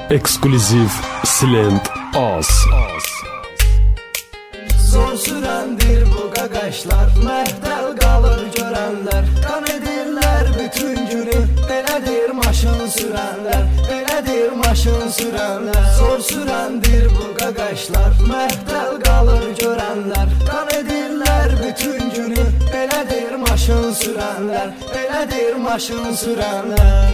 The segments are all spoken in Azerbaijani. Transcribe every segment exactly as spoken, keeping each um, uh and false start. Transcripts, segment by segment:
Ekskluziv Silent Az. Zor sürəndir bu qaqaşlar, məhdəl qalır görənlər. Qan edirlər bütün günü, belədir maşın sürənlər, belədir maşın sürənlər. Zor sürəndir bu qaqaşlar, məhdəl qalır görənlər. Qan edirlər bütün günü, belədir maşın sürənlər, belədir maşın sürənlər.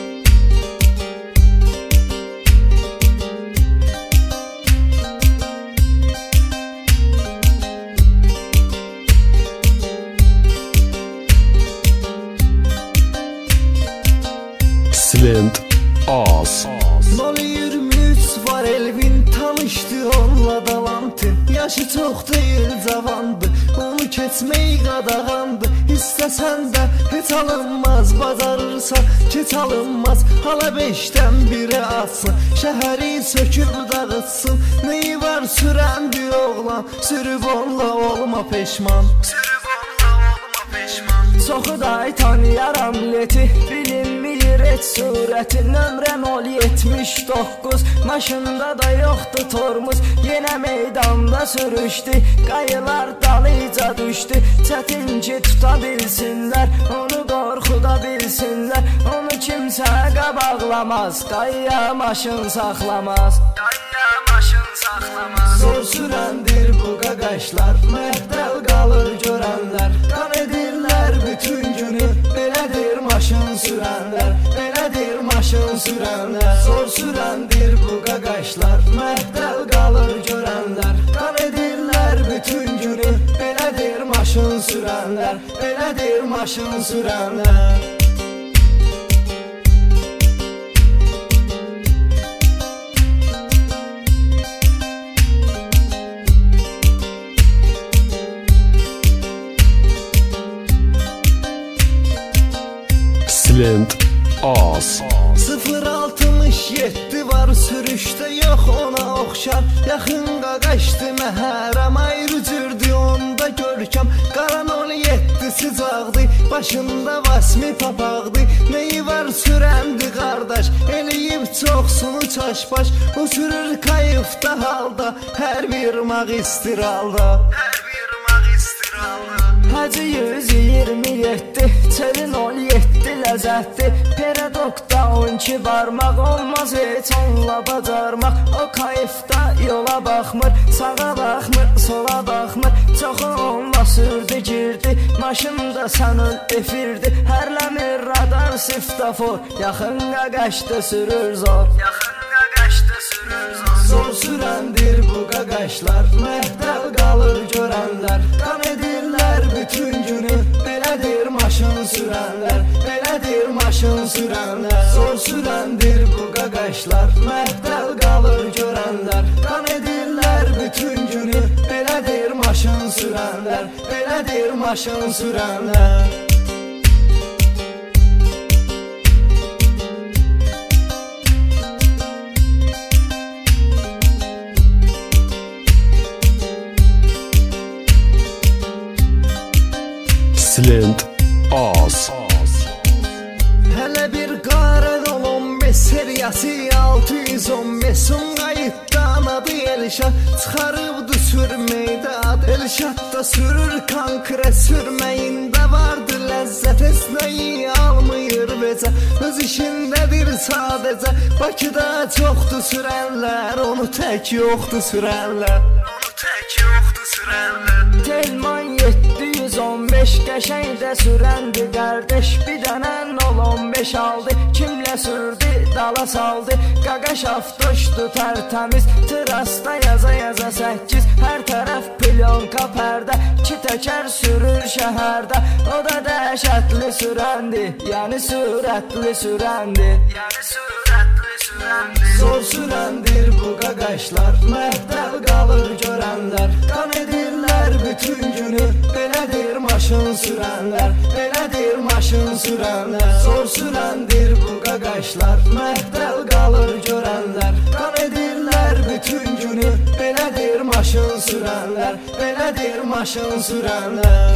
Silent Az. nol iyirmi üç var Elvin, tanışdı onunla dalandı. Yaşı çok değil cavandı, onu keçmək qadağandı. İstəsən də heç alınmaz, bacarırsa keç alınmaz. Hala beşdən biri atsın, şəhəri söküb dağıtsın. Neyi var sürəndi oğlan, sürüb onunla olma peşman. Sürüb onunla olma peşman. Çoxu da tanıyaram leti, bilinmir et surəti. Nömrə nol yetmiş doqquz, maşında da yoxdur tormuz. Yenə meydanda sürüşdü, qayılar dalıca düşdü. Çətin ki tuta bilsinlər, onu qorxuda bilsinlər. Onu kimsə qabaqlamaz, qayya maşın saxlamaz. Qayya maşın saxlamaz. Zor sürəndir bu qaqaşlar, məhdəl qalır görənlər. Qan edirlər bütün günü, belədir maşın sürənlər, belədir maşın sürənlər. Zor sürəndir bu qaqaşlar, məhdəl qalır görənlər. Qan edirlər bütün günü, belədir maşın sürənlər, belədir maşın sürənlər. Silent Az. sıfır altmış yeddi var sürüşdə, yox ona oxşar. Yaxın qaqaşdı məhərəm, ayrı cürdü onda görkəm. Qara nol yeddi sıcaqdı, başında vasmi papaqdı. Neyi var sürəndi qardaş, eləyib çoxsunu çaşbaş. O sürür kayıfda halda, hər bir mağistiralda. Hər bir mağistiralda. Hacı yüz iyirmi yeddi, çeli nol yeddi ləzzətli. Peradokda on iki barmaq, olmaz heç onunla bacarmaq. O kayıfda yola baxmır, sağa baxmır, sola baxmır. Çoxu onunla sürdü girdi, maşında sənın efirdi. Hərləmir radar siftafor, yaxın qaqaşda sürür zor. Yaxın qaqaşda sürür zor. Zor sürəndir bu qaqaşlar, məhdəl qalır görənlər. Qan edirlər bütün günü, belədir maşın sürənlər, belədir maşın sürənlər. Zor sürəndir bu qaqaşlar, məhdəl qalır görənlər. Qan edirlər bütün günü, belədir maşın sürənlər, belədir maşın sürənlər. Silent Az. Hələ bir qarən on beş seriyası altı yüz on beş. Son qayıtdan adı Elşad, çıxarıbdı sürməkdə ad. Elşad da sürür konkret, sürməyində vardı ləzzət. Esnəyi almıyır becə, öz işindədir sadəcə. Bakıda çoxdur sürənlər, onu tək yoxdur sürənlər. Onu tək yoxdur sürənlər. Telman yeddi yüz on beş, qəşəngdə sürəndi qardeş. Bir dənə nol on beş aldı, kimlə sürdü dala saldı. Qaqaş avtoşdu tərtəmiz, trasta yaza yaza səkkiz. Hər tərəf plyonka pərdə, iki təkər sürür şəhərdə. O da dəhşətli sürəndi, yəni sürətli sürəndi, yəni sürətli sürəndi. Zor sürəndir bu qaqaşlar, məhdəl qalır görənlər. Qan edirlər bütün günü, belədir maşın sürənlər, belədir maşın sürənlər. Zor sürəndir bu qaqaşlar, məhdəl qalır görənlər. Qan edirlər bütün günü, belədir maşın sürənlər, belədir maşın sürənlər.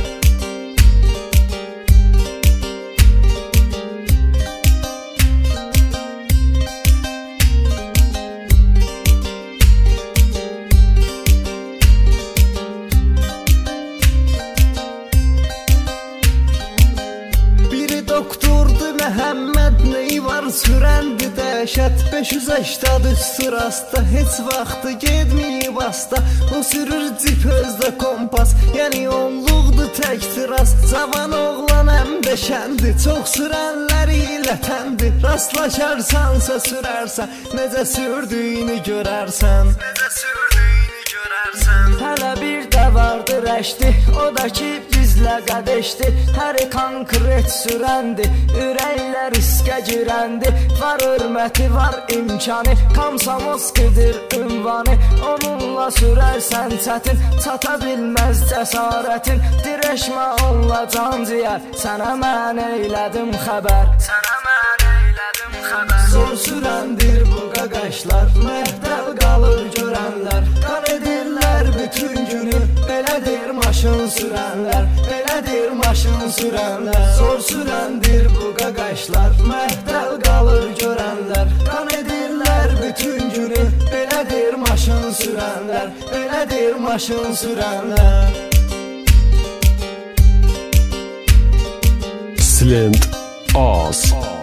sürəndi dəhşət beş yüz səksən üç sırasda heç vaxtı getməyib asta. O sürür cip özdə kompas, yəni onluqdur tək tiraz. Cavan oğlan həm də şəndi, çox sürənləri ilə təndi. Rastlaşarsansa sürərsən, necə sürdüyünü görərsən, necə sürdüyünü görərsən. Hələ bir də vardı rəşdi, o da ki bizlə qədəşdi. Hər konkret sürəndi, ürəklər riskə girəndi. Var hörməti, var imkanı, Komsomolskidir ünvanı. Onunla sürərsən çətin, çata bilməz cəsarətin. Dirəşmə onunla can ciyər, sənə mən eylədim xəbər, sənə mən eylədim xəbər. Zor sürəndir bu qaqaşlar, məhdəl qalır görənlər. Qan edirlər bütün günü, belədir maşın sürənlər, belədir maşın sürənlər. Zor sürəndir bu qaqaşlar, məhdəl qalır görənlər. Qan edirlər bütün günü, belədir maşın sürənlər, belədir maşın sürənlər. Slant az.